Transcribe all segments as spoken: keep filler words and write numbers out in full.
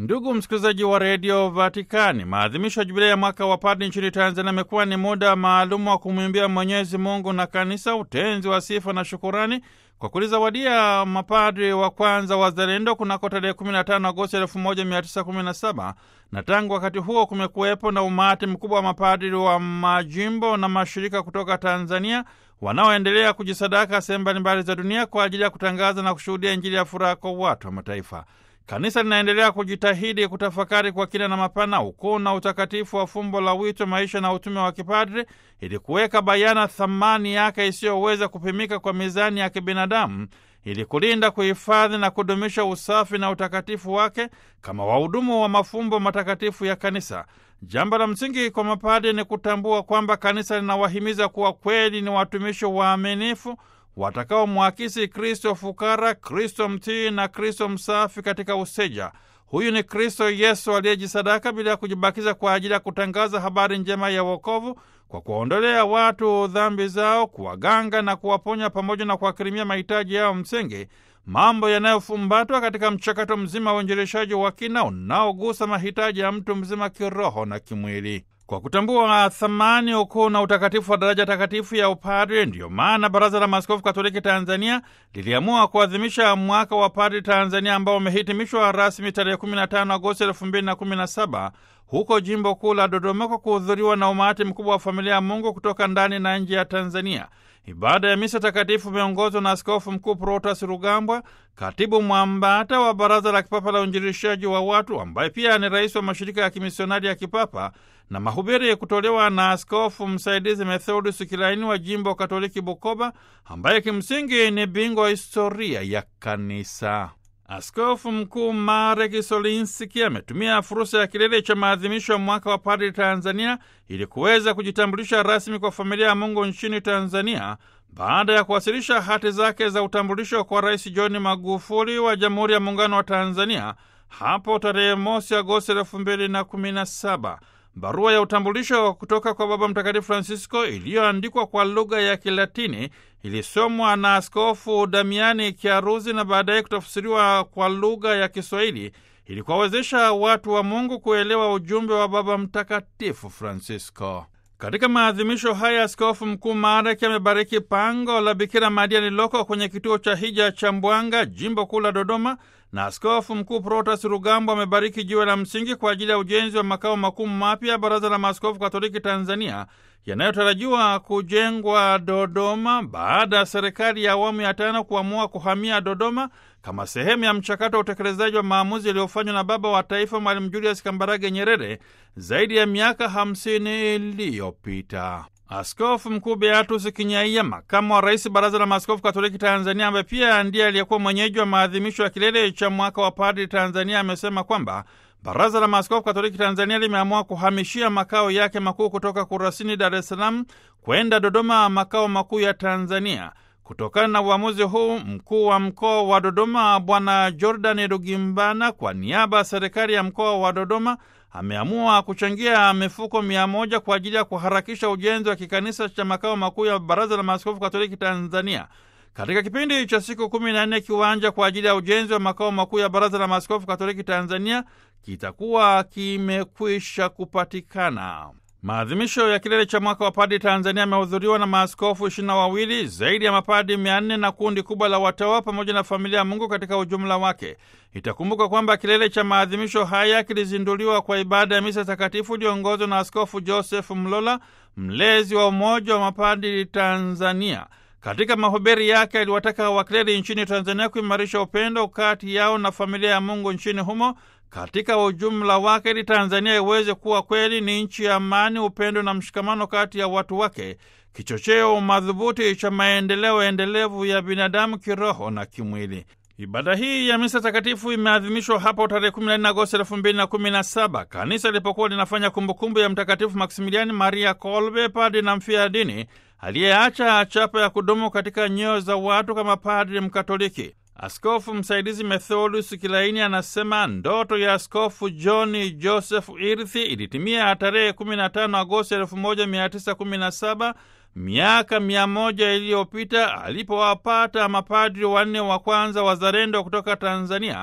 Ndugu msikilizaji wa redio Vatikani, maadhimisho ya jubilei ya mwaka wa padri nchini Tanzania amekuwa ni muda maalumu wa kumwimbia Mwenyezi Mungu na kanisa utenzi wa sifa na shukurani kwa kulizawadia mapadri wa kwanza wazalendo kunako tarehe kumi na tano Agosti elfu moja mia tisa kumi na saba, na tangu wakati huo kumekuwepo na umati mkubwa wa mapadri wa majimbo na mashirika kutoka Tanzania wanaoendelea kujisadaka sehemu mbalimbali za dunia kwa ajili ya kutangaza na kushuhudia Injili ya furaha kwa watu wa mataifa. Kanisa linaendelea kujitahidi kutafakari kwa kina na mapana ukuu na utakatifu wa fumbo la wito, maisha na utume wa kipadri ili kuweka bayana thamani yake isiyoweza kupimika kwa mizani ya kibinadamu, ili kulinda, kuhifadhi na kudumisha usafi na utakatifu wake kama wahudumu wa mafumbo matakatifu ya kanisa. Jambo la msingi kwa mapadri ni kutambua kwamba kanisa linawahimiza kuwa kweli ni watumishi waaminifu watakao mwakisi Kristo fukara, Kristo mtii na Kristo msafi katika useja. Huyu ni Kristo Yesu aliyejisadaka bila kujibakiza kwa ajili ya kutangaza habari njema ya wokovu kwa kuwaondolea watu dhambi zao, kuwaganga na kuwaponya pamoja na kuwakirimia mahitaji yao msingi, mambo yanayofumbatwa katika mchakato mzima wa uinjilishaji wa kina unaogusa mahitaji ya mtu mzima kiroho na kimwili. Kwa kutambua thamani, ukuu na utakatifu wa daraja takatifu ya upadri, ndiyo maana Baraza la Maaskofu Katoliki Tanzania liliamua kuadhimisha mwaka wa padri Tanzania ambao umehitimishwa rasmi tarehe kumi na tano Agosti elfu mbili na kumi na saba huko jimbo kuu la Dodoma kwa kuhudhuriwa na umati mkubwa wa familia ya Mungu kutoka ndani na nje ya Tanzania. Ibada ya misa takatifu imeongozwa na Askofu Mkuu Protas Rugambwa, katibu mwambata wa Baraza la Kipapa la Uinjilishaji wa Watu, ambaye pia ni rais wa mashirika ya kimisionari ya kipapa, na mahubiri kutolewa na Askofu Msaidizi Methodius Kilaini wa jimbo Katoliki Bukoba, ambaye kimsingi ni bingwa wa historia ya kanisa. Askofu Mkuu Marek Solinski ametumia fursa ya kilele cha maadhimisho ya mwaka wa padri Tanzania ili kuweza kujitambulisha rasmi kwa familia ya Mungu nchini Tanzania baada ya kuwasilisha hati zake za utambulisho kwa Rais John Magufuli wa Jamhuri ya Muungano wa Tanzania hapo tarehe mosi Agosti elfu mbili na kumi na saba. Barua ya utambulisho kutoka kwa Baba Mtakatifu Francisco iliyoandikwa kwa lugha ya Kilatini ilisomwa na Askofu Damiani Kiaruzi na baadaye kutafsiriwa kwa lugha ya Kiswahili ili kuwawezesha watu wa Mungu kuelewa ujumbe wa Baba Mtakatifu Francisco. Katika maadhimisho haya, Askofu Mkuu Marek amebariki pango la Bikira Maria lililoko kwenye kituo cha hija cha Mbwanga, jimbo kuu la Dodoma, na Askofu Mkuu Protas Rugambwa amebariki jiwe la msingi kwa ajili ya ujenzi wa makao makuu mapya ya Baraza la Maaskofu Katoliki Tanzania yanayotarajiwa kujengwa Dodoma baada ya serikali ya awamu ya tano kuamua kuhamia Dodoma kama sehemu ya mchakato wa utekelezaji wa maamuzi yaliyofanywa na baba wa taifa Mwalimu Julius Kambarage Nyerere zaidi ya miaka hamsini iliyopita. Askofu Mkuu Beatus Kinyaiya, makamu wa rais Baraza la Maaskofu Katoliki Tanzania, ambaye pia ndiye aliyekuwa mwenyeji wa maadhimisho ya kilele cha mwaka wa padri Tanzania, amesema kwamba Baraza la Maaskofu Katoliki Tanzania limeamua kuhamishia makao yake makuu kutoka Kurasini, Dar es Salaam, kwenda Dodoma, makao makuu ya Tanzania. Kutokana na uamuzi huu, mkuu wa mkoa wa Dodoma Bwana Jordan Rugimbana, kwa niaba ya serikali ya mkoa wa Dodoma, ameamua kuchangia mifuko mia moja kwa ajili ya kuharakisha ujenzi wa kikanisa cha makao makuu ya Baraza la Maaskofu Katoliki Tanzania. Katika kipindi cha siku kumi na nne, kiwanja kwa ajili ya ujenzi wa makao makuu ya Baraza la Maaskofu Katoliki Tanzania kitakuwa kimekwisha kupatikana. Maadhimisho ya kilele cha mwaka wa padri Tanzania yamehudhuriwa na maaskofu ishirini na wawili, zaidi ya mapadri mia nne na kundi kubwa la watawa pamoja na familia ya Mungu katika ujumla wake. Itakumbuka kwamba kilele cha maadhimisho haya kilizinduliwa kwa ibada ya misa takatifu iliyoongozwa na Askofu Joseph Mlola, mlezi wa Umoja wa Mapadri Tanzania. Katika mahubiri yake aliwataka wakleri nchini Tanzania kuimarisha upendo kati yao na familia ya Mungu nchini humo katika ujumla wake, ili Tanzania iweze kuwa kweli ni nchi ya amani, upendo na mshikamano kati ya watu wake, kichocheo madhubuti cha maendeleo endelevu ya binadamu kiroho na kimwili. Ibada hii ya misa takatifu imeadhimishwa hapo tarehe kumi na nne Agosti elfu mbili na kumi na saba, kanisa lilipokuwa linafanya kumbukumbu ya Mtakatifu Maksimiliani Maria Kolbe, padri na mfia dini aliyeacha chapa ya kudumu katika nyoyo za watu kama padri Mkatoliki. Askofu Msaidizi Methodius Kilaini anasema ndoto ya Askofu John Joseph Irithi ilitimia tarehe kumi na tano Agosti elfu moja mia tisa kumi na saba, miaka mia moja iliyopita, alipowapata mapadri wanne wa kwanza wazalendo kutoka Tanzania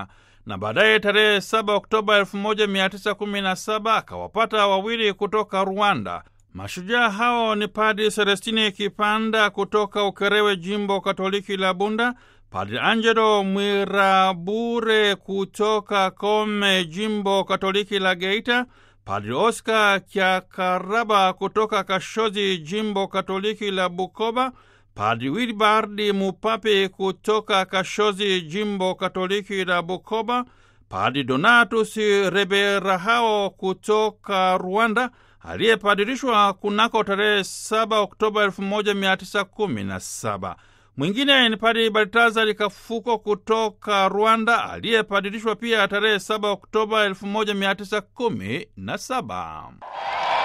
na baadaye tarehe saba Oktoba elfu moja mia tisa kumi na saba akawapata wawili kutoka Rwanda. Mashujaa hao ni Padri Celestini Kipanda kutoka Ukerewe, jimbo Katoliki la Bunda, Padri Angelo Mwirabure kutoka Kome, jimbo Katoliki la Geita, Padri Oscar Kyakaraba kutoka Kashozi, jimbo Katoliki la Bukoba, Padri Wilbardi Mupapi kutoka Kashozi, jimbo Katoliki la Bukoba, Padri Donatus Reberahao kutoka Rwanda, aliyepadirishwa kunako tarehe saba Oktoba elfu moja mia tisa kumi na saba. Mwingine ni Padri Baltazari Kafuko kutoka Rwanda, aliyepadirishwa pia tarehe saba Oktoba elfu moja mia tisa kumi na saba.